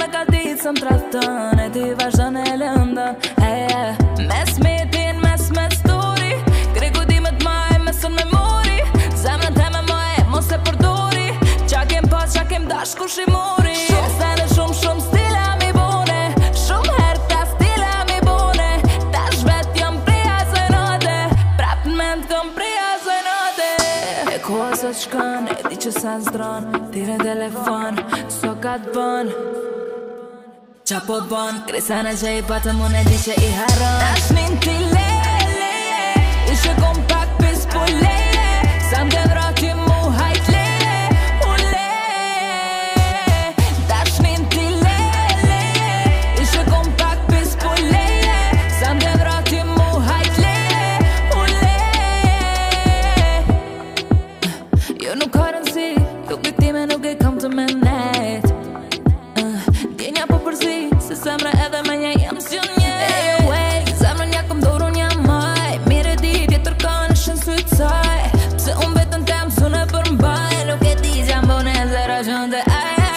ka ditë së më trafton e ti vazhdon e lëndon Mes metin, mes me story Kreku di me t'maj, mesën me mori Zemrën te me maj, mos e përdori Qa kem pas, qa kem dash, kush i mori Shumë sene, shumë stila mi bone Shumë her ta stila mi bone Tash vet jom prija së note Prap në ment kom prija së note E koha sot shkon, e di që sa zdron Tire telefon, so ka t'bon Qa po t'bon, krisana që i patëm unë e di që i haron Tash nin ti leje, ishe kom pak pis po leje Sa m'ke vrati mu hajt leje, u leje Tash nin ti leje, ishe kom pak pis po leje Sa m'ke vrati mu hajt leje, u leje Jo nuk ka rëndësi, tuk bitime nuk e kam të menet Djenja po përzi, se zemra edhe me nja jam si unë njej Zemrën ja kom dorë unë jam maj Mire di vjetër ka në shën sytë saj Pse unë vetën tem sune për mbaj Nuk e ti që jam bone zero qënë të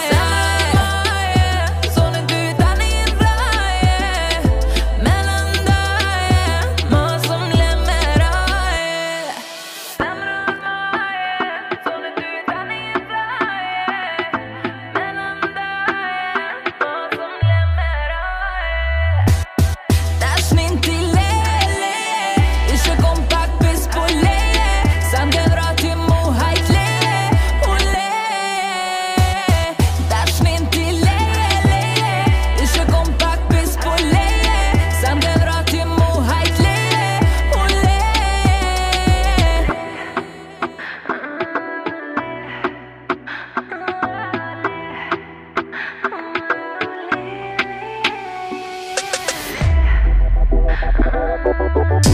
Zonin ty tani në raje Me lëndaje Mos më lemeraje Zemrën maje Zonin ty tani në raje Me lëndaje Tash nin ti leje, ishe kom pak pis po leje Sa m'ke vrati mu hajt leje, u leje Tash nin ti leje, ishe kom pak pis po leje Sa m'ke vrati mu hajt leje, u leje